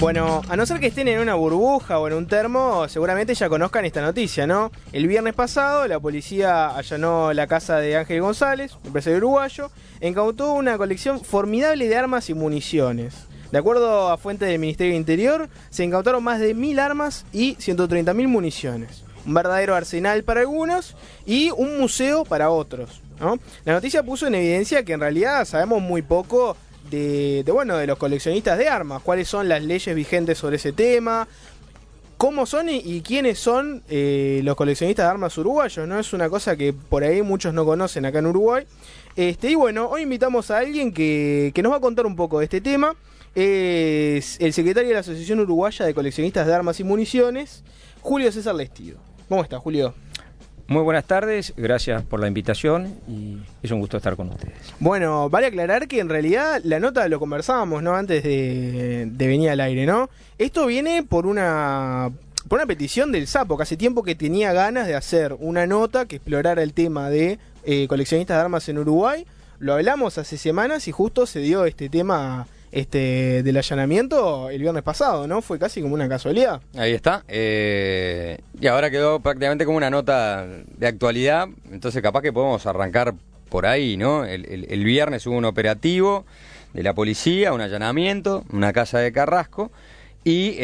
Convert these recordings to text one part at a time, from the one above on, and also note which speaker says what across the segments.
Speaker 1: Bueno, a no ser que estén en una burbuja o en un termo, seguramente ya conozcan esta noticia, ¿no? El viernes pasado, la policía allanó la casa de Ángel González, empresario uruguayo, incautó una colección formidable de armas y municiones. De acuerdo a fuentes del Ministerio del Interior, se incautaron más de 1000 armas y 130.000 municiones. Un verdadero arsenal para algunos y un museo para otros, ¿no? La noticia puso en evidencia que en realidad sabemos muy poco de los coleccionistas de armas, cuáles son las leyes vigentes sobre ese tema, cómo son y quiénes son los coleccionistas de armas uruguayos, ¿no? Es una cosa que por ahí muchos no conocen acá en Uruguay. Y bueno, hoy invitamos a alguien que nos va a contar un poco de este tema. Es el secretario de la Asociación Uruguaya de Coleccionistas de Armas y Municiones, Julio César Lestido. ¿Cómo está, Julio?
Speaker 2: Muy buenas tardes, gracias por la invitación y es un gusto estar con ustedes.
Speaker 1: Bueno, vale aclarar que en realidad la nota lo conversábamos, ¿no? Antes de venir al aire, ¿no? Esto viene por una petición del Sapo, que hace tiempo que tenía ganas de hacer una nota que explorara el tema de coleccionistas de armas en Uruguay. Lo hablamos hace semanas y justo se dio este tema del allanamiento el viernes pasado, ¿no? Fue casi como una casualidad.
Speaker 3: Ahí está. Y ahora quedó prácticamente como una nota de actualidad. Entonces capaz que podemos arrancar por ahí, ¿no? El viernes hubo un operativo de la policía, un allanamiento, una casa de Carrasco. Y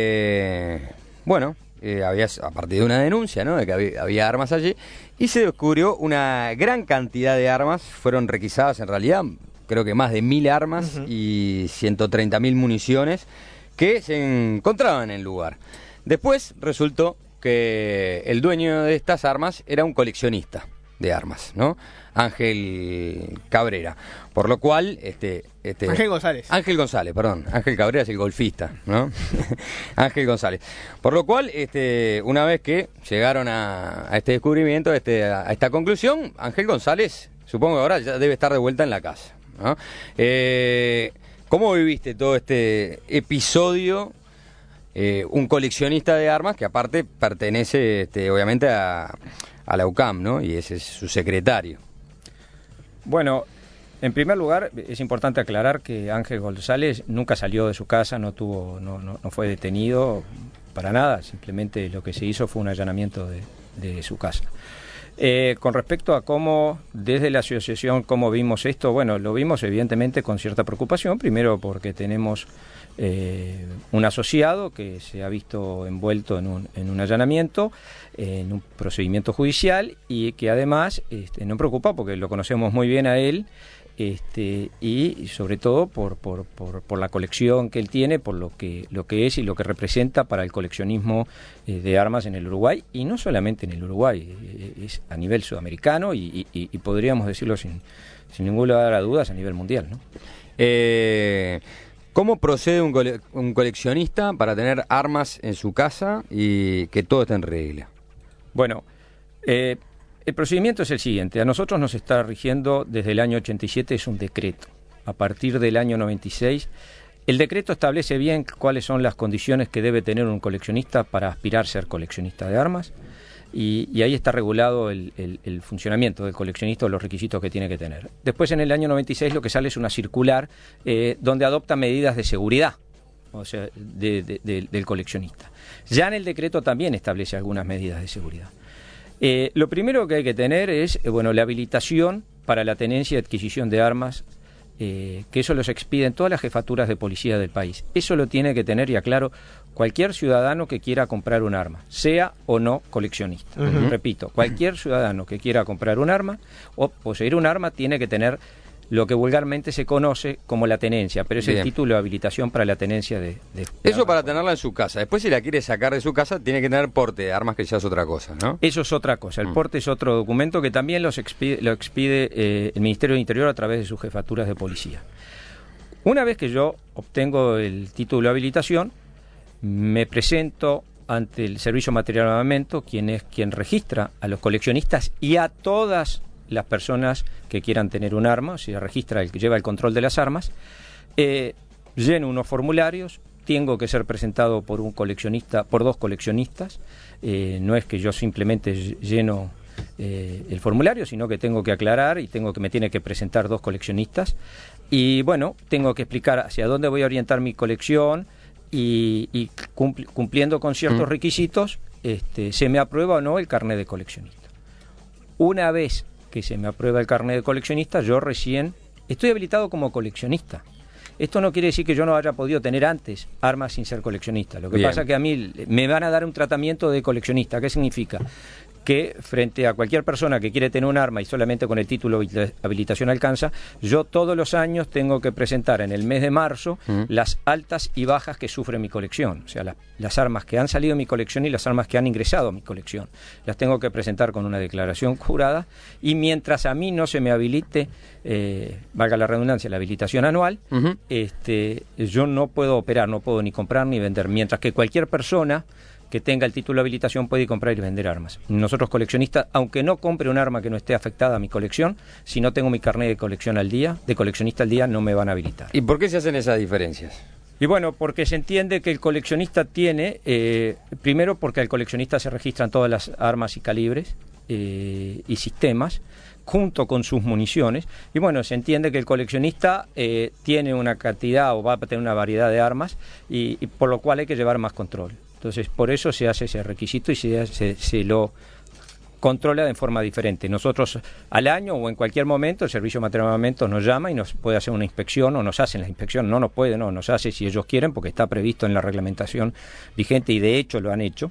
Speaker 3: había, a partir de una denuncia, ¿no? De que había armas allí. Y se descubrió una gran cantidad de armas. Fueron requisadas en realidad, creo que más de 1000 armas y 130.000 municiones que se encontraban en el lugar. Después resultó que el dueño de estas armas era un coleccionista de armas, ¿no? Ángel Cabrera. Por lo cual,
Speaker 1: Ángel González.
Speaker 3: Ángel Cabrera es el golfista, ¿no? Ángel González. Por lo cual, una vez que llegaron a este descubrimiento, a esta conclusión, Ángel González, supongo que ahora ya debe estar de vuelta en la casa, ¿no? ¿Cómo viviste todo este episodio? Un coleccionista de armas que aparte pertenece obviamente a la UCAM, ¿no? Y ese es su secretario.
Speaker 2: Bueno, en primer lugar es importante aclarar que Ángel González nunca salió de su casa, no fue detenido para nada, simplemente lo que se hizo fue un allanamiento de su casa. Con respecto a cómo, desde la asociación, cómo vimos esto, bueno, lo vimos evidentemente con cierta preocupación, primero porque tenemos un asociado que se ha visto envuelto en un allanamiento, en un procedimiento judicial y que además nos preocupa porque lo conocemos muy bien a él, y sobre todo por la colección que él tiene, por lo que es y lo que representa para el coleccionismo de armas en el Uruguay, y no solamente en el Uruguay, es a nivel sudamericano y podríamos decirlo sin ningún lugar a dudas a nivel mundial, ¿no?
Speaker 3: ¿Cómo procede un coleccionista para tener armas en su casa y que todo esté en regla?
Speaker 2: Bueno, el procedimiento es el siguiente. A nosotros nos está rigiendo desde el año 87, es un decreto. A partir del año 96, el decreto establece bien cuáles son las condiciones que debe tener un coleccionista para aspirar a ser coleccionista de armas. Y ahí está regulado el funcionamiento del coleccionista o los requisitos que tiene que tener. Después, en el año 96, lo que sale es una circular donde adopta medidas de seguridad, o sea, del coleccionista. Ya en el decreto también establece algunas medidas de seguridad. Lo primero que hay que tener es la habilitación para la tenencia y adquisición de armas, que eso los expiden todas las jefaturas de policía del país. Eso lo tiene que tener, y aclaro, cualquier ciudadano que quiera comprar un arma, sea o no coleccionista. Repito, cualquier ciudadano que quiera comprar un arma o poseer un arma tiene que tener lo que vulgarmente se conoce como la tenencia, pero es el título de habilitación para la tenencia de
Speaker 3: eso para tenerla en su casa. Después, si la quiere sacar de su casa, tiene que tener porte de armas, que ya es otra cosa, ¿no?
Speaker 2: Eso es otra cosa. El porte es otro documento que también lo expide el Ministerio del Interior a través de sus jefaturas de policía. Una vez que yo obtengo el título de habilitación, me presento ante el Servicio Material de Armamento, quien registra a los coleccionistas y a todas las personas que quieran tener un arma, o sea, registra el que lleva el control de las armas, lleno unos formularios, tengo que ser presentado por dos coleccionistas, no es que yo simplemente lleno el formulario, sino que tengo que aclarar y me tiene que presentar dos coleccionistas, y bueno, tengo que explicar hacia dónde voy a orientar mi colección, y cumpliendo con ciertos requisitos, se me aprueba o no el carnet de coleccionista. Una vez que se me aprueba el carnet de coleccionista, yo recién estoy habilitado como coleccionista. Esto no quiere decir que yo no haya podido tener antes armas sin ser coleccionista. Lo que pasa es que a mí me van a dar un tratamiento de coleccionista. ¿Qué significa? Que frente a cualquier persona que quiere tener un arma y solamente con el título de habilitación alcanza, yo todos los años tengo que presentar en el mes de marzo las altas y bajas que sufre mi colección. O sea, las armas que han salido de mi colección y las armas que han ingresado a mi colección. Las tengo que presentar con una declaración jurada, y mientras a mí no se me habilite, valga la redundancia, la habilitación anual, yo no puedo operar, no puedo ni comprar ni vender. Mientras que cualquier persona que tenga el título de habilitación puede comprar y vender armas. Nosotros coleccionistas, aunque no compre un arma que no esté afectada a mi colección, si no tengo mi carnet de colección al día, de coleccionista al día, no me van a habilitar.
Speaker 3: ¿Y por qué se hacen esas diferencias?
Speaker 2: Y bueno, porque se entiende que el coleccionista tiene, primero porque al coleccionista se registran todas las armas y calibres y sistemas, junto con sus municiones, y bueno, se entiende que el coleccionista tiene una cantidad o va a tener una variedad de armas, y por lo cual hay que llevar más control. Entonces, por eso se hace ese requisito y se lo controla de forma diferente. Nosotros al año o en cualquier momento el Servicio Material de Armamento nos llama y nos puede hacer una inspección, o nos hacen la inspección. No nos puede, no, nos hace si ellos quieren, porque está previsto en la reglamentación vigente, y de hecho lo han hecho.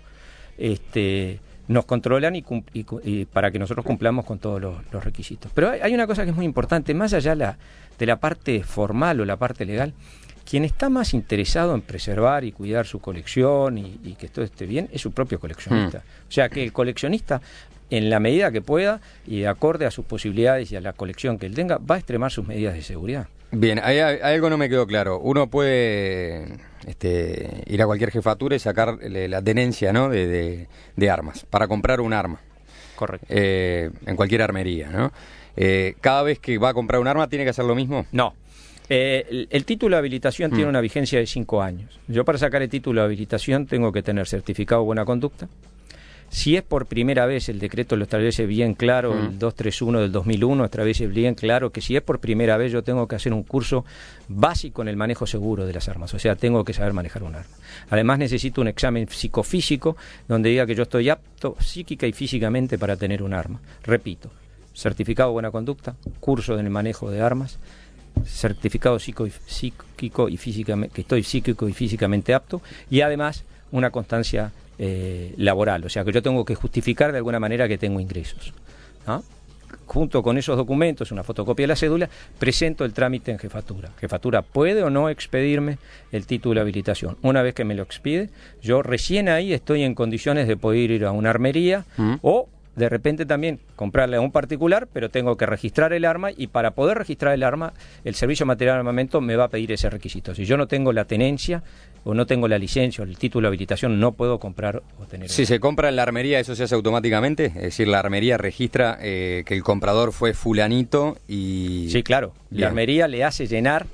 Speaker 2: Nos controlan y para que nosotros cumplamos con todos los requisitos. Pero hay una cosa que es muy importante, más allá de la parte formal o la parte legal. Quien está más interesado en preservar y cuidar su colección y que todo esté bien es su propio coleccionista. O sea, que el coleccionista, en la medida que pueda y de acorde a sus posibilidades y a la colección que él tenga, va a extremar sus medidas de seguridad.
Speaker 3: Bien, hay algo no me quedó claro. Uno puede ir a cualquier jefatura y sacar la tenencia, ¿no?, de armas, para comprar un arma.
Speaker 2: Correcto.
Speaker 3: En cualquier armería, ¿no? ¿Cada vez que va a comprar un arma tiene que hacer lo mismo?
Speaker 2: No. El título de habilitación tiene una vigencia de 5 años. Yo, para sacar el título de habilitación, tengo que tener certificado de buena conducta. Si es por primera vez, el decreto lo establece bien claro, el 231 del 2001 establece bien claro que si es por primera vez, yo tengo que hacer un curso básico en el manejo seguro de las armas. O sea, tengo que saber manejar un arma. Además, necesito un examen psicofísico donde diga que yo estoy apto psíquica y físicamente para tener un arma. Repito, certificado de buena conducta, curso en el manejo de armas, certificado psíquico y físicamente, que estoy psíquico y físicamente apto, y además una constancia laboral, o sea que yo tengo que justificar de alguna manera que tengo ingresos, ¿no? Junto con esos documentos, una fotocopia de la cédula, presento el trámite en jefatura. Jefatura puede o no expedirme el título de habilitación. Una vez que me lo expide, yo recién ahí estoy en condiciones de poder ir a una armería o de repente también comprarle a un particular, pero tengo que registrar el arma, y para poder registrar el arma, el Servicio Material de Armamento me va a pedir ese requisito. Si yo no tengo la tenencia o no tengo la licencia o el título de habilitación, no puedo comprar o tener.
Speaker 3: Si se compra en la armería, ¿eso se hace automáticamente? Es decir, la armería registra que el comprador fue fulanito y...
Speaker 2: Sí, claro. Bien. La armería le hace llenar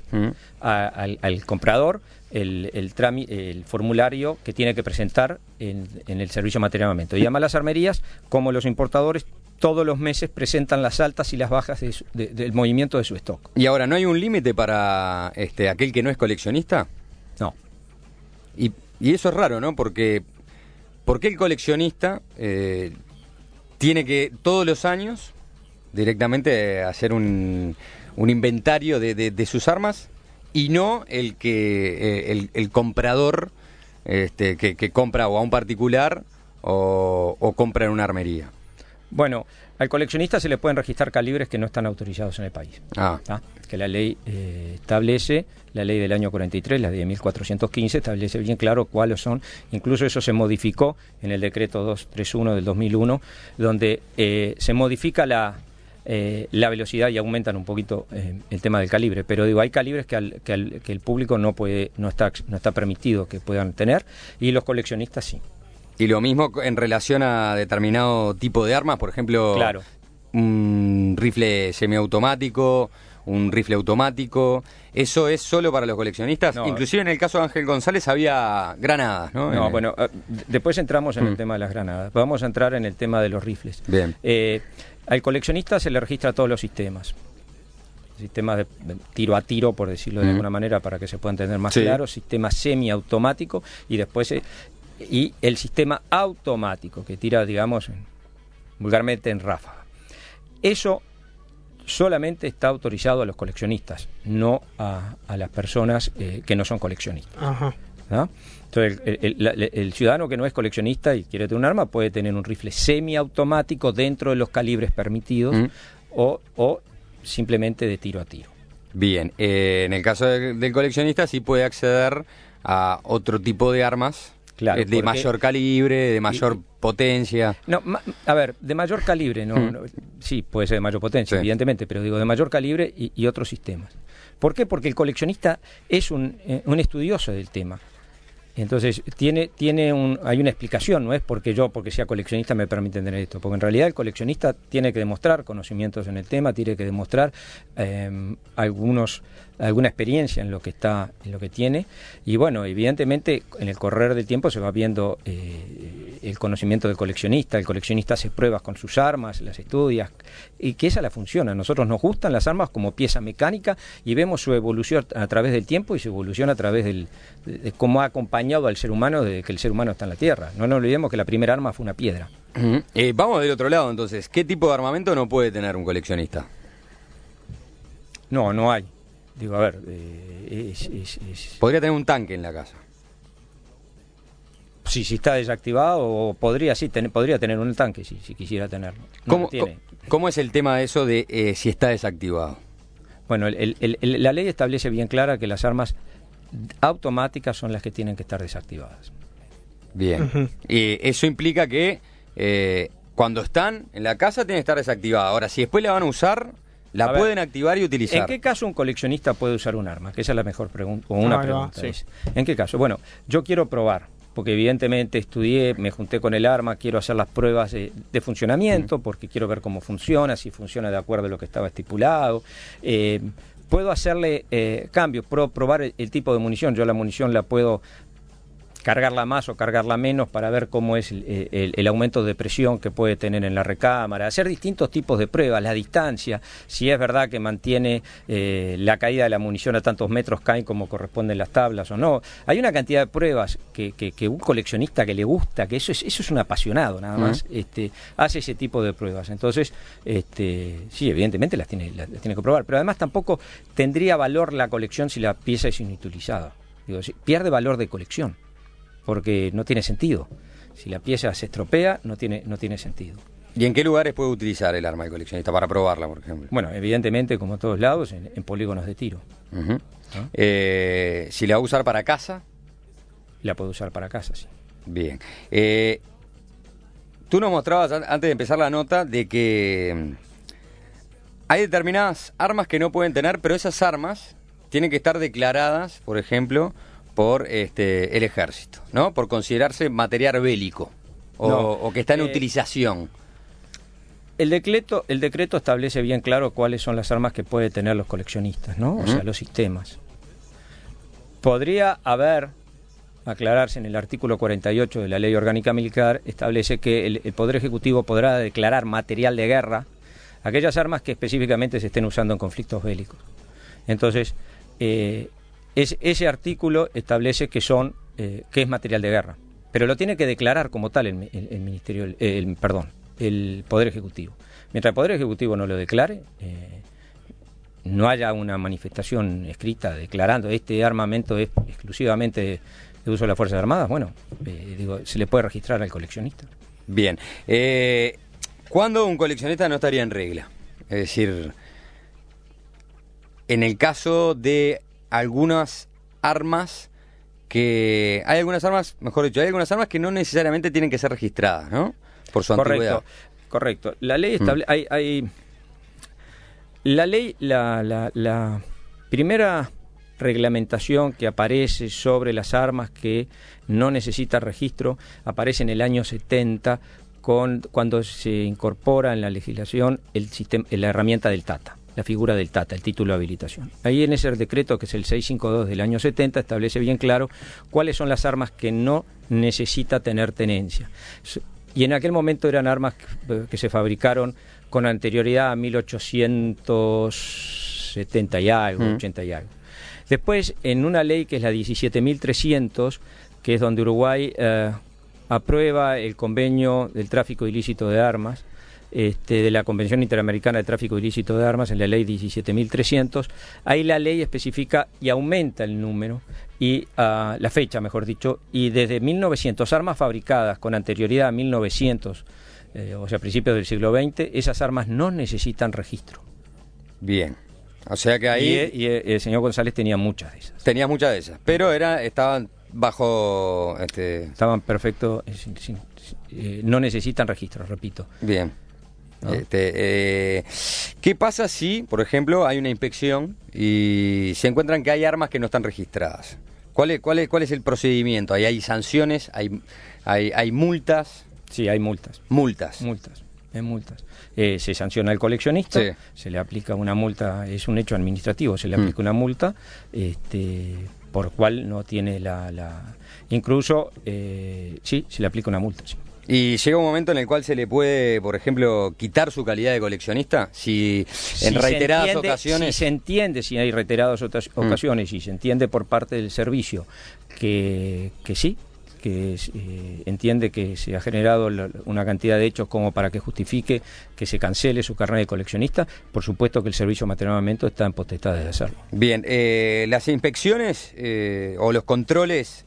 Speaker 2: al comprador el formulario que tiene que presentar en el Servicio Material de Armamento. Y además las armerías, como los importadores, todos los meses presentan las altas y las bajas del movimiento de su stock.
Speaker 3: ¿Y ahora no hay un límite para aquel que no es coleccionista?
Speaker 2: No.
Speaker 3: Y eso es raro, ¿no? Porque el coleccionista tiene que todos los años directamente hacer un inventario de sus armas, y no el comprador que compra o a un particular o compra en una armería?
Speaker 2: Bueno, al coleccionista se le pueden registrar calibres que no están autorizados en el país. Que la ley establece, la ley del año 43, la de 1415, establece bien claro cuáles son. Incluso eso se modificó en el decreto 231 del 2001, donde se modifica la velocidad y aumentan un poquito el tema del calibre, pero digo, hay calibres que el público no está permitido que puedan tener, y los coleccionistas sí.
Speaker 3: Y lo mismo en relación a determinado tipo de armas, por ejemplo,
Speaker 2: claro,
Speaker 3: un rifle semiautomático, un rifle automático, ¿eso es solo para los coleccionistas? No. Inclusive en el caso de Ángel González había granadas, ¿no?
Speaker 2: No, bueno, después entramos en el tema de las granadas. Vamos a entrar en el tema de los rifles.
Speaker 3: Bien.
Speaker 2: Al coleccionista se le registra todos los sistemas. sistemas de tiro a tiro, por decirlo de alguna manera, para que se pueda entender más claro, sistema semiautomático y después y el sistema automático que tira, digamos, vulgarmente en ráfaga. Eso solamente está autorizado a los coleccionistas, no a las personas que no son coleccionistas.
Speaker 1: Ajá.
Speaker 2: ¿No? Entonces, el ciudadano que no es coleccionista y quiere tener un arma puede tener un rifle semiautomático dentro de los calibres permitidos o simplemente de tiro a tiro.
Speaker 3: Bien, en el caso del coleccionista sí puede acceder a otro tipo de armas.
Speaker 2: Claro,
Speaker 3: de mayor calibre, de mayor potencia.
Speaker 2: No, a ver, de mayor calibre, no, sí, puede ser de mayor potencia, evidentemente, pero digo de mayor calibre y otros sistemas. ¿Por qué? Porque el coleccionista es un estudioso del tema. Entonces, hay una explicación, no es porque sea coleccionista me permite tener esto, porque en realidad el coleccionista tiene que demostrar conocimientos en el tema, tiene que demostrar alguna experiencia en lo que tiene, y bueno, evidentemente en el correr del tiempo se va viendo el conocimiento del coleccionista. El coleccionista hace pruebas con sus armas, las estudia, y que esa la funciona. A nosotros nos gustan las armas como pieza mecánica y vemos su evolución a través del tiempo y su evolución a través de cómo ha acompañado al ser humano desde que el ser humano está en la Tierra. No nos olvidemos que la primera arma fue una piedra.
Speaker 3: Vamos del otro lado entonces. ¿Qué tipo de armamento no puede tener un coleccionista?
Speaker 2: No hay. Digo, a ver,
Speaker 3: podría tener un tanque en la casa.
Speaker 2: Sí, si está desactivado, o podría tener un tanque si quisiera tenerlo.
Speaker 3: ¿Cómo es el tema de eso de si está desactivado?
Speaker 2: Bueno, la ley establece bien clara que las armas automáticas son las que tienen que estar desactivadas.
Speaker 3: Bien. Eso implica que cuando están en la casa tiene que estar desactivada. Ahora, si después la van a usar, pueden activar y utilizar.
Speaker 2: ¿En qué caso un coleccionista puede usar un arma? Que esa es la mejor pregunta. O una pregunta. Sí. ¿En qué caso? Bueno, yo quiero probar, porque evidentemente estudié, me junté con el arma, quiero hacer las pruebas de funcionamiento, porque quiero ver cómo funciona, si funciona de acuerdo a lo que estaba estipulado. Puedo hacerle cambios, puedo probar el tipo de munición. Yo la munición la puedo cargarla más o cargarla menos para ver cómo es el aumento de presión que puede tener en la recámara, hacer distintos tipos de pruebas, la distancia, si es verdad que mantiene la caída de la munición a tantos metros caen como corresponden las tablas o no. Hay una cantidad de pruebas que un coleccionista que le gusta, que eso es un apasionado nada más, hace ese tipo de pruebas. Entonces, sí, evidentemente las tiene que probar, pero además tampoco tendría valor la colección si la pieza es inutilizada. Digo, pierde valor de colección, porque no tiene sentido. Si la pieza se estropea, no tiene sentido.
Speaker 3: ¿Y en qué lugares puede utilizar el arma de coleccionista para probarla, por ejemplo?
Speaker 2: Bueno, evidentemente, como en todos lados, en polígonos de tiro.
Speaker 3: ¿No? Si la va a usar para casa.
Speaker 2: La puede usar para casa, sí.
Speaker 3: Bien. Tú nos mostrabas, antes de empezar la nota, de que hay determinadas armas que no pueden tener, pero esas armas tienen que estar declaradas, por ejemplo, por el ejército, ¿no? Por considerarse material bélico o que está en utilización.
Speaker 2: El decreto establece bien claro cuáles son las armas que pueden tener los coleccionistas, ¿no? O sea, los sistemas. Podría aclararse en el artículo 48 de la Ley Orgánica Militar, establece que el Poder Ejecutivo podrá declarar material de guerra aquellas armas que específicamente se estén usando en conflictos bélicos. Entonces, ese artículo establece que es material de guerra, pero lo tiene que declarar como tal el Poder Ejecutivo. Mientras el Poder Ejecutivo no lo declare, no haya una manifestación escrita declarando este armamento es exclusivamente de uso de las Fuerzas Armadas, bueno, se le puede registrar al coleccionista.
Speaker 3: Bien. ¿Cuándo un coleccionista no estaría en regla? Es decir, en el caso de algunas armas hay algunas armas que no necesariamente tienen que ser registradas, ¿no? Por su antigüedad.
Speaker 2: Correcto. La ley establece, la primera reglamentación que aparece sobre las armas que no necesita registro aparece en el año 70 cuando se incorpora en la legislación la herramienta del TATA. La figura del TATA, el título de habilitación. Ahí en ese decreto, que es el 652 del año 70, establece bien claro cuáles son las armas que no necesita tener tenencia. Y en aquel momento eran armas que se fabricaron con anterioridad a 1800 70 y algo, 80 y algo. Después, en una ley que es la 17.300, que es donde Uruguay aprueba el convenio del tráfico ilícito de armas, de la Convención Interamericana de Tráfico Ilícito de Armas, en la ley 17.300, ahí la ley especifica y aumenta el número, y la fecha, mejor dicho, y desde 1900, armas fabricadas con anterioridad a 1900, o sea, principios del siglo XX, esas armas no necesitan registro.
Speaker 3: Bien. O sea que ahí...
Speaker 2: Y el señor González tenía muchas de esas.
Speaker 3: Tenía muchas de esas, pero estaban bajo...
Speaker 2: Estaban perfectos, no necesitan registro, repito.
Speaker 3: Bien.
Speaker 2: ¿No?
Speaker 3: ¿Qué pasa si, por ejemplo, hay una inspección y se encuentran que hay armas que no están registradas? ¿Cuál es el procedimiento? ¿Hay sanciones? ¿Hay multas?
Speaker 2: Sí, hay multas.
Speaker 3: Multas.
Speaker 2: Se sanciona al coleccionista,
Speaker 3: sí.
Speaker 2: Se le aplica una multa, es un hecho administrativo, se le aplica una multa, por cual no tiene incluso, sí, se le aplica una multa, sí.
Speaker 3: ¿Y llega un momento en el cual se le puede, por ejemplo, quitar su calidad de coleccionista? Si en reiteradas ocasiones...
Speaker 2: Si se entiende, si hay reiteradas ocasiones, y se entiende por parte del servicio que sí, que entiende que se ha generado una cantidad de hechos como para que justifique que se cancele su carnet de coleccionista, por supuesto que el Servicio de Material de Armamento está en potestad de hacerlo.
Speaker 3: Bien, las inspecciones o los controles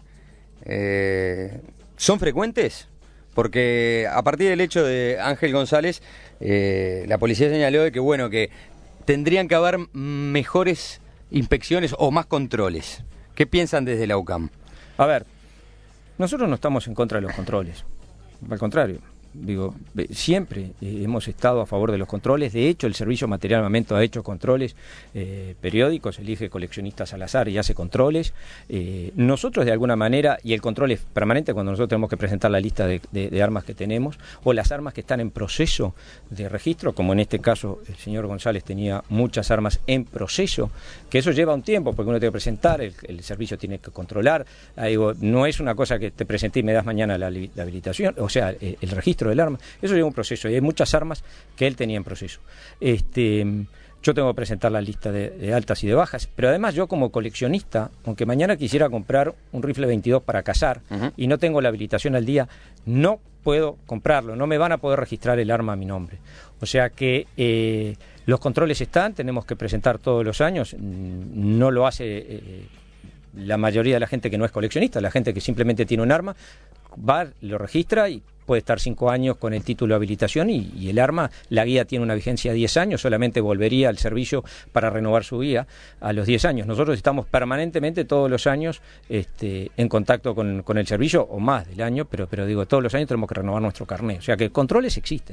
Speaker 3: ¿son frecuentes? Porque a partir del hecho de Ángel González, la policía señaló de que tendrían que haber mejores inspecciones o más controles. ¿Qué piensan desde la UCAM?
Speaker 2: A ver, nosotros no estamos en contra de los controles, al contrario. Digo, siempre hemos estado a favor de los controles. De hecho, el Servicio de Material de Armamento ha hecho controles periódicos, elige coleccionistas al azar y hace controles. Nosotros, de alguna manera, y el control es permanente cuando nosotros tenemos que presentar la lista de armas que tenemos, o las armas que están en proceso de registro, como en este caso el señor González tenía muchas armas en proceso, que eso lleva un tiempo, porque uno tiene que presentar, el servicio tiene que controlar. Digo, no es una cosa que te presenté y me das mañana la habilitación, o sea, el registro del arma, eso lleva un proceso, y hay muchas armas que él tenía en proceso. Yo tengo que presentar la lista de altas y de bajas, pero además yo como coleccionista, aunque mañana quisiera comprar un rifle 22 para cazar, y no tengo la habilitación al día, no puedo comprarlo, no me van a poder registrar el arma a mi nombre. O sea que los controles están, tenemos que presentar todos los años, no lo hace la mayoría de la gente que no es coleccionista, la gente que simplemente tiene un arma, va, lo registra y puede estar 5 años con el título de habilitación y el arma, la guía tiene una vigencia de 10 años, solamente volvería al servicio para renovar su guía a los 10 años. Nosotros estamos permanentemente todos los años en contacto con el servicio, o más del año, pero digo, todos los años tenemos que renovar nuestro carnet, o sea que controles existen.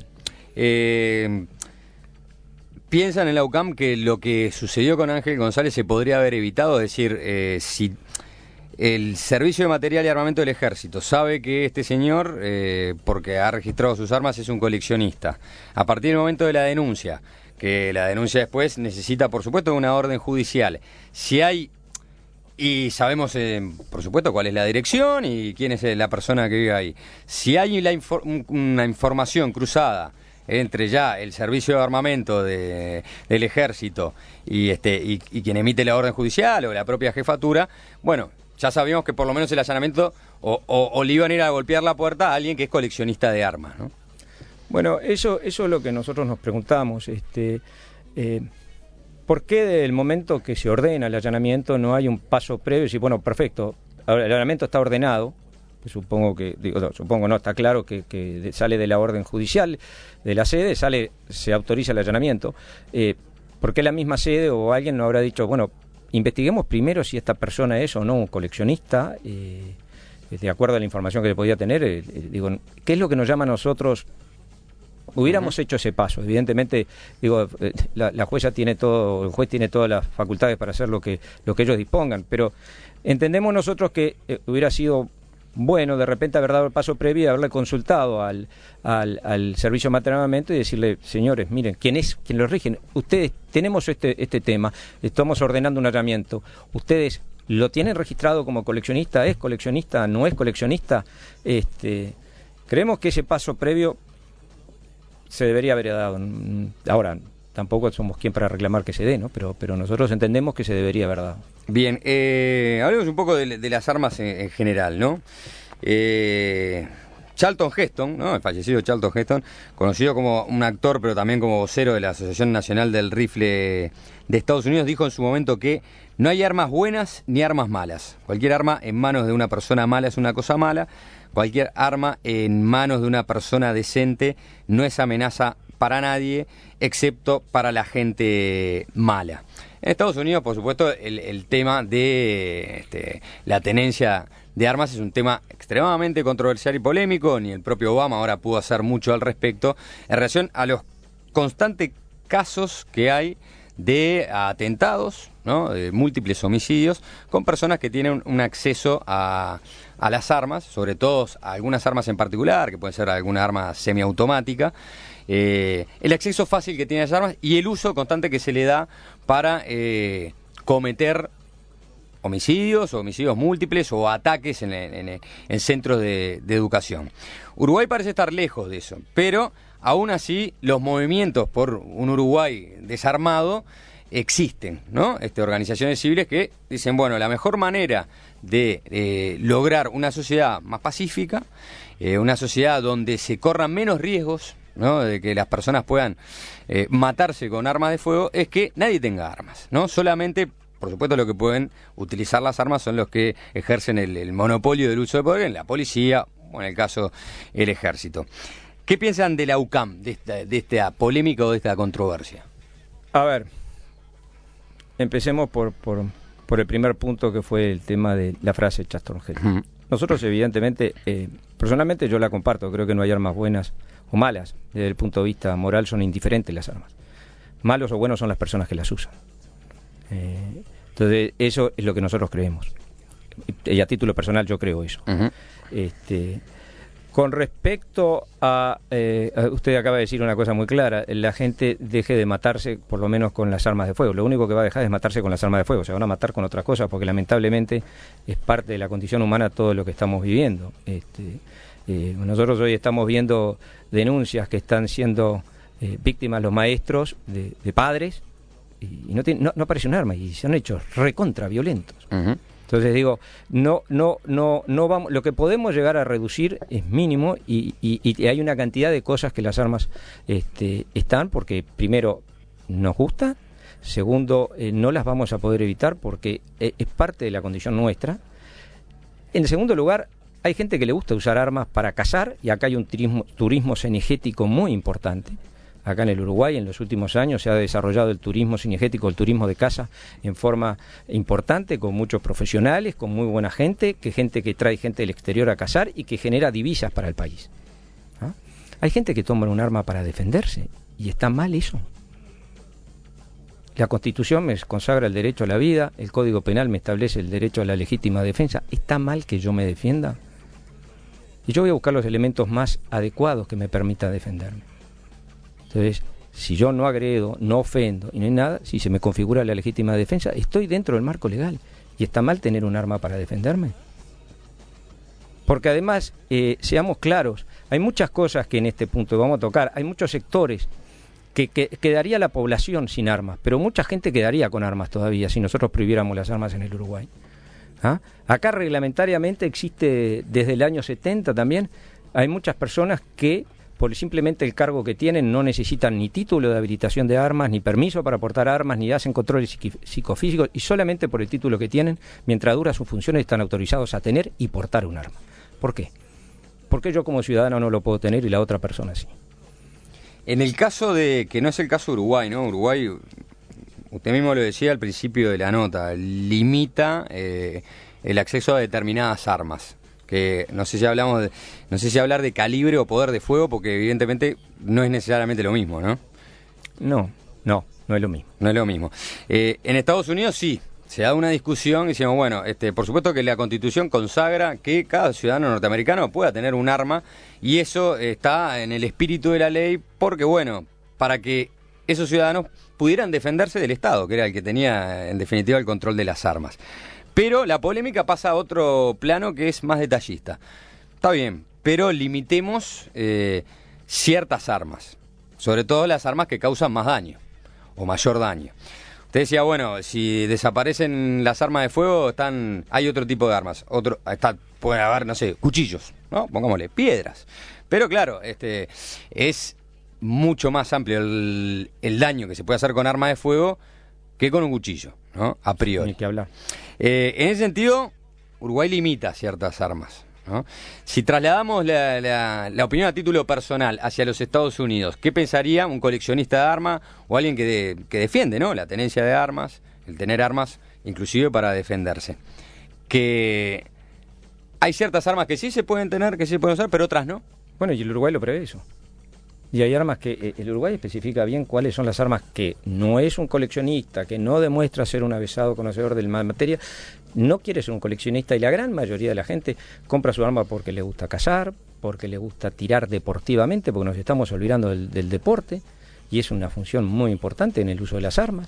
Speaker 3: ¿Piensan en la UCAM que lo que sucedió con Ángel González se podría haber evitado? Es decir, si el Servicio de Material y Armamento del Ejército sabe que este señor, porque ha registrado sus armas, es un coleccionista, a partir del momento de la denuncia, que la denuncia después necesita, por supuesto, una orden judicial, si hay, y sabemos, por supuesto, cuál es la dirección y quién es la persona que vive ahí, si hay una información cruzada entre ya el Servicio de Armamento del Ejército y quien emite la orden judicial o la propia jefatura, bueno, ya sabíamos que por lo menos el allanamiento o le iban a ir a golpear la puerta a alguien que es coleccionista de armas, ¿no?
Speaker 2: Bueno, eso es lo que nosotros nos preguntamos. ¿Por qué del momento que se ordena el allanamiento no hay un paso previo? Y decir, bueno, perfecto, ahora el allanamiento está ordenado, supongo que, no, está claro que sale de la orden judicial, de la sede, se autoriza el allanamiento. ¿Por qué la misma sede o alguien no habrá dicho, bueno, investiguemos primero si esta persona es o no un coleccionista, de acuerdo a la información que le podía tener? ¿Qué es lo que nos llama a nosotros? Hubiéramos hecho ese paso, evidentemente, la jueza tiene todo, el juez tiene todas las facultades para hacer lo que ellos dispongan, pero entendemos nosotros que hubiera sido bueno de repente haber dado el paso previo y haberle consultado al Servicio de Material de Armamento y decirle, señores, miren, ¿quién lo rigen? Ustedes, tenemos este tema, estamos ordenando un allanamiento, ustedes lo tienen registrado como coleccionista, ¿es coleccionista, no es coleccionista? Creemos que ese paso previo se debería haber dado. Ahora, tampoco somos quien para reclamar que se dé, ¿no? Pero nosotros entendemos que se debería haber dado.
Speaker 3: Bien, hablemos un poco de las armas en general, ¿no? Charlton Heston, ¿no? El fallecido Charlton Heston, conocido como un actor, pero también como vocero de la Asociación Nacional del Rifle de Estados Unidos, dijo en su momento que no hay armas buenas ni armas malas. Cualquier arma en manos de una persona mala es una cosa mala. Cualquier arma en manos de una persona decente no es amenaza para nadie, excepto para la gente mala. En Estados Unidos, por supuesto, el tema de la tenencia de armas es un tema extremadamente controversial y polémico. Ni el propio Obama ahora pudo hacer mucho al respecto en relación a los constantes casos que hay de atentados, ¿no? De múltiples homicidios con personas que tienen un acceso a las armas, sobre todo a algunas armas en particular, que puede ser alguna arma semiautomática, el acceso fácil que tiene a esas armas y el uso constante que se le da para cometer homicidios o homicidios múltiples o ataques en centros de educación. Uruguay parece estar lejos de eso, pero aún así los movimientos por un Uruguay desarmado existen, ¿no? Organizaciones civiles que dicen, bueno, la mejor manera de lograr una sociedad más pacífica, una sociedad donde se corran menos riesgos, ¿no? De que las personas puedan matarse con armas de fuego, es que nadie tenga armas, ¿no? Solamente, por supuesto, lo que pueden utilizar las armas son los que ejercen el monopolio del uso de poder, en la policía o en el caso el ejército. ¿Qué piensan de la UCAM, de esta polémica o de esta controversia?
Speaker 2: A ver, empecemos por el primer punto, que fue el tema de la frase de Charlton Heston. Nosotros, evidentemente, personalmente yo la comparto, creo que no hay armas buenas o malas. Desde el punto de vista moral son indiferentes las armas. Malos o buenos son las personas que las usan. Entonces, eso es lo que nosotros creemos. Y a título personal yo creo eso. Con respecto a usted acaba de decir una cosa muy clara: la gente deje de matarse, por lo menos con las armas de fuego. Lo único que va a dejar es matarse con las armas de fuego. Se van a matar con otras cosas, porque lamentablemente es parte de la condición humana todo lo que estamos viviendo. Nosotros hoy estamos viendo denuncias que están siendo víctimas los maestros de padres, y no aparece un arma, y son hechos recontra violentos. Entonces digo, no vamos, lo que podemos llegar a reducir es mínimo, y hay una cantidad de cosas que las armas están, porque primero nos gusta, segundo no las vamos a poder evitar porque es parte de la condición nuestra. En segundo lugar, hay gente que le gusta usar armas para cazar, y acá hay un turismo cinegético muy importante. Acá en el Uruguay, en los últimos años, se ha desarrollado el turismo cinegético, el turismo de caza, en forma importante, con muchos profesionales, con muy buena gente que trae gente del exterior a cazar y que genera divisas para el país. ¿Ah? Hay gente que toma un arma para defenderse, y está mal eso. La Constitución me consagra el derecho a la vida, el Código Penal me establece el derecho a la legítima defensa. ¿Está mal que yo me defienda? Y yo voy a buscar los elementos más adecuados que me permitan defenderme. Entonces, si yo no agredo, no ofendo y no hay nada, si se me configura la legítima defensa, estoy dentro del marco legal. ¿Y está mal tener un arma para defenderme? Porque además, seamos claros, hay muchas cosas que en este punto vamos a tocar, hay muchos sectores que quedaría la población sin armas, pero mucha gente quedaría con armas todavía si nosotros prohibiéramos las armas en el Uruguay. ¿Ah? Acá reglamentariamente existe desde el año 70 también, hay muchas personas que por simplemente el cargo que tienen no necesitan ni título de habilitación de armas, ni permiso para portar armas, ni hacen controles psicofísicos, y solamente por el título que tienen, mientras dura sus funciones, están autorizados a tener y portar un arma. ¿Por qué? Porque yo como ciudadano no lo puedo tener y la otra persona sí.
Speaker 3: En el caso de, que no es el caso de Uruguay, ¿no? Uruguay, usted mismo lo decía al principio de la nota, limita el acceso a determinadas armas. Que no sé si hablar de calibre o poder de fuego, porque evidentemente no es necesariamente lo mismo, ¿no?
Speaker 2: No es lo mismo.
Speaker 3: No es lo mismo. En Estados Unidos sí, se da una discusión y decimos, bueno, por supuesto que la Constitución consagra que cada ciudadano norteamericano pueda tener un arma, y eso está en el espíritu de la ley, porque bueno, para que esos ciudadanos pudieran defenderse del Estado, que era el que tenía en definitiva el control de las armas. Pero la polémica pasa a otro plano que es más detallista. Está bien, pero limitemos ciertas armas, sobre todo las armas que causan más daño. o mayor daño. Usted decía, bueno, si desaparecen las armas de fuego, hay otro tipo de armas. Puede haber, no sé, cuchillos, ¿no? Pongámosle, piedras. Pero claro, es mucho más amplio el daño que se puede hacer con armas de fuego que con un cuchillo, ¿no? A priori.
Speaker 2: Ni que hablar.
Speaker 3: En ese sentido, Uruguay limita ciertas armas, ¿no? Si trasladamos la opinión a título personal hacia los Estados Unidos, ¿qué pensaría un coleccionista de armas o alguien que defiende, ¿no?, la tenencia de armas, el tener armas, inclusive para defenderse? Que hay ciertas armas que sí se pueden tener, que sí se pueden usar, pero otras no.
Speaker 2: Bueno, y el Uruguay lo prevé eso. Y hay armas que el Uruguay especifica bien cuáles son las armas que no es un coleccionista, que no demuestra ser un avesado conocedor de la materia, no quiere ser un coleccionista, y la gran mayoría de la gente compra su arma porque le gusta cazar, porque le gusta tirar deportivamente, porque nos estamos olvidando del deporte, y es una función muy importante en el uso de las armas.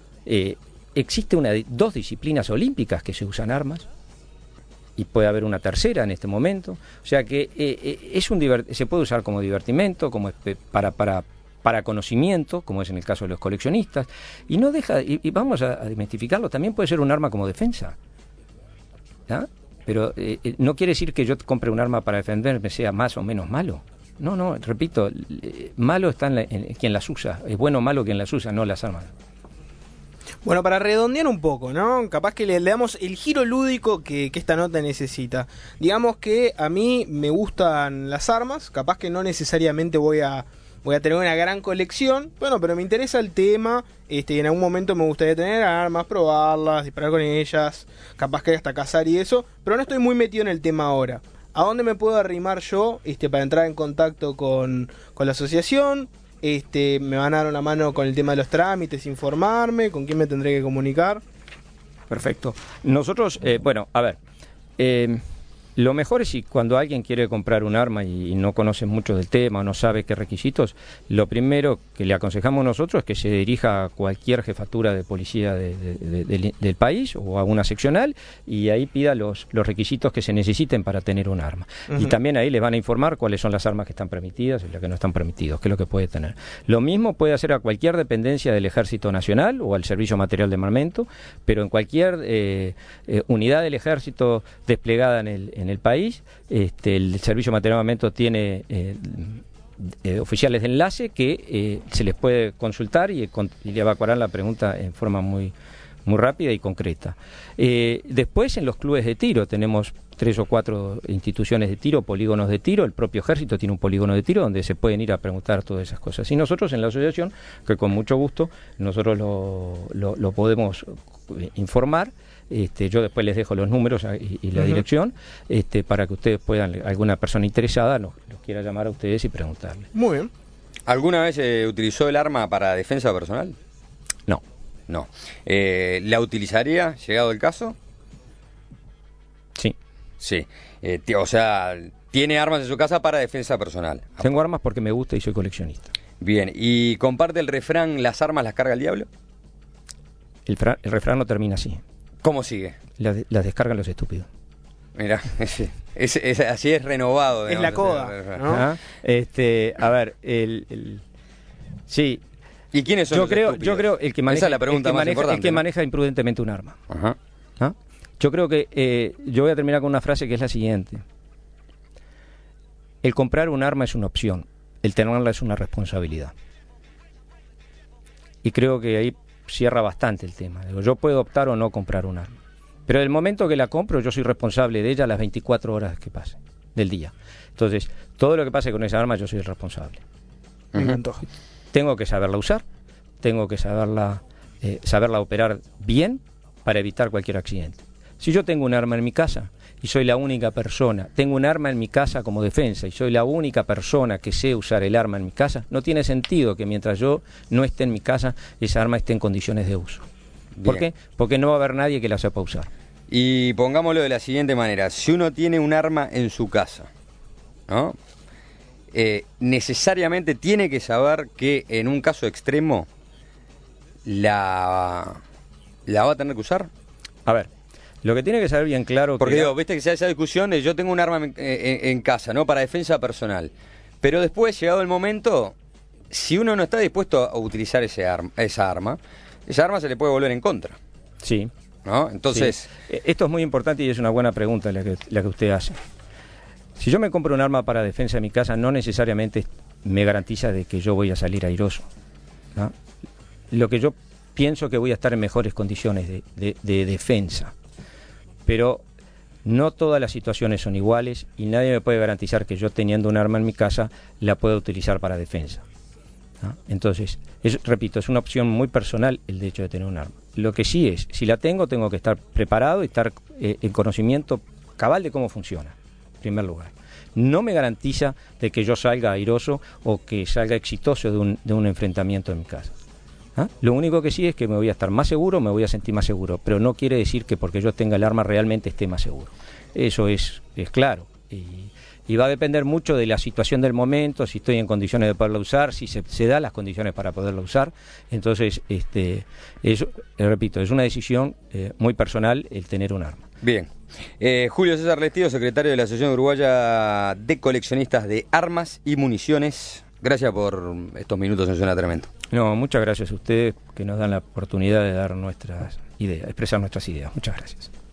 Speaker 2: Existe dos disciplinas olímpicas que se usan armas, y puede haber una tercera en este momento, o sea que se puede usar como divertimento, como para conocimiento, como es en el caso de los coleccionistas, y no deja, y vamos a desmitificarlo, también puede ser un arma como defensa, ¿ya? Pero no quiere decir que yo compre un arma para defenderme sea más o menos malo. No, repito, malo está en quien las usa, es bueno o malo quien las usa, no las armas.
Speaker 1: Bueno, para redondear un poco, ¿no? Capaz que le damos el giro lúdico que esta nota necesita. Digamos que a mí me gustan las armas, capaz que no necesariamente voy a tener una gran colección, bueno, pero me interesa el tema, y en algún momento me gustaría tener armas, probarlas, disparar con ellas, capaz que hasta cazar y eso, pero no estoy muy metido en el tema ahora. ¿A dónde me puedo arrimar yo para entrar en contacto con la asociación? Me van a dar una mano con el tema de los trámites, informarme, con quién me tendré que comunicar.
Speaker 2: Perfecto. Nosotros, lo mejor es si cuando alguien quiere comprar un arma y no conoce mucho del tema o no sabe qué requisitos, lo primero que le aconsejamos nosotros es que se dirija a cualquier jefatura de policía del país o a una seccional y ahí pida los requisitos que se necesiten para tener un arma. Uh-huh. Y también ahí les van a informar cuáles son las armas que están permitidas y las que no están permitidas, qué es lo que puede tener. Lo mismo puede hacer a cualquier dependencia del Ejército Nacional o al Servicio Material de Armamento, pero en cualquier unidad del Ejército desplegada en el país, el Servicio Material de Armamento tiene oficiales de enlace que se les puede consultar y le evacuarán la pregunta en forma muy rápida y concreta. Después, en los clubes de tiro tenemos 3 o 4 instituciones de tiro, polígonos de tiro. El propio Ejército tiene un polígono de tiro donde se pueden ir a preguntar todas esas cosas. Y nosotros en la asociación, que con mucho gusto nosotros lo podemos informar. Yo después les dejo los números y la dirección para que ustedes puedan, alguna persona interesada los quiera llamar a ustedes y preguntarles.
Speaker 1: Muy bien.
Speaker 3: ¿Alguna vez utilizó el arma para defensa personal? No. ¿La utilizaría, llegado el caso? Sí. O sea, tiene armas en su casa para defensa personal.
Speaker 2: Tengo armas porque me gusta y soy coleccionista.
Speaker 3: Bien, ¿y comparte el refrán, las armas las carga el diablo?
Speaker 2: El refrán no termina así.
Speaker 3: ¿Cómo sigue?
Speaker 2: Las descargan los estúpidos.
Speaker 3: Mira, así es renovado.
Speaker 1: Es
Speaker 3: digamos,
Speaker 1: la coda, ¿no?
Speaker 2: A ver, sí.
Speaker 3: ¿Y quiénes son los estúpidos?
Speaker 2: Yo creo el que maneja,
Speaker 3: Esa es la pregunta más importante,
Speaker 2: el que maneja imprudentemente un arma. Ajá. ¿Ah? Yo creo que yo voy a terminar con una frase que es la siguiente: el comprar un arma es una opción, el tenerla es una responsabilidad. Y creo que ahí cierra bastante el tema. Yo puedo optar o no comprar un arma, pero el momento que la compro yo soy responsable de ella las 24 horas que pase del día. Entonces, todo lo que pase con esa arma yo soy el responsable. Tengo que saberla usar, tengo que saberla operar bien para evitar cualquier accidente. Si yo tengo un arma en mi casa y soy la única persona, tengo un arma en mi casa como defensa y soy la única persona que sé usar el arma en mi casa, no tiene sentido que mientras yo no esté en mi casa, esa arma esté en condiciones de uso. Bien. ¿Por qué? Porque no va a haber nadie que la sepa usar.
Speaker 3: Y pongámoslo de la siguiente manera: si uno tiene un arma en su casa, ¿no? Necesariamente tiene que saber que en un caso extremo la va a tener que usar.
Speaker 2: A ver, lo que tiene que saber bien claro...
Speaker 3: Porque viste que se da esa discusión de yo tengo un arma en casa, ¿no? Para defensa personal. Pero después, llegado el momento, si uno no está dispuesto a utilizar esa arma se le puede volver en contra.
Speaker 2: Sí.
Speaker 3: ¿No? Entonces...
Speaker 2: Sí. Esto es muy importante y es una buena pregunta la que usted hace. Si yo me compro un arma para defensa de mi casa, no necesariamente me garantiza de que yo voy a salir airoso, ¿no? Lo que yo pienso que voy a estar en mejores condiciones de defensa. Pero no todas las situaciones son iguales y nadie me puede garantizar que yo teniendo un arma en mi casa la pueda utilizar para defensa, ¿no? Entonces, repito, es una opción muy personal el hecho de tener un arma. Lo que sí es, si la tengo que estar preparado y estar en conocimiento cabal de cómo funciona, en primer lugar. No me garantiza de que yo salga airoso o que salga exitoso de un enfrentamiento en mi casa. ¿Ah? Lo único que sí es que me voy a estar más seguro, me voy a sentir más seguro, pero no quiere decir que porque yo tenga el arma realmente esté más seguro. Eso es claro. Y va a depender mucho de la situación del momento, si estoy en condiciones de poderla usar, si se da las condiciones para poderla usar. Entonces, repito, es una decisión muy personal el tener un arma.
Speaker 3: Bien. Julio César Lestido, secretario de la Asociación Uruguaya de Coleccionistas de Armas y Municiones. Gracias por estos minutos en Zona Tremendo.
Speaker 2: No, muchas gracias a ustedes que nos dan la oportunidad de dar nuestras ideas, expresar nuestras ideas. Muchas gracias.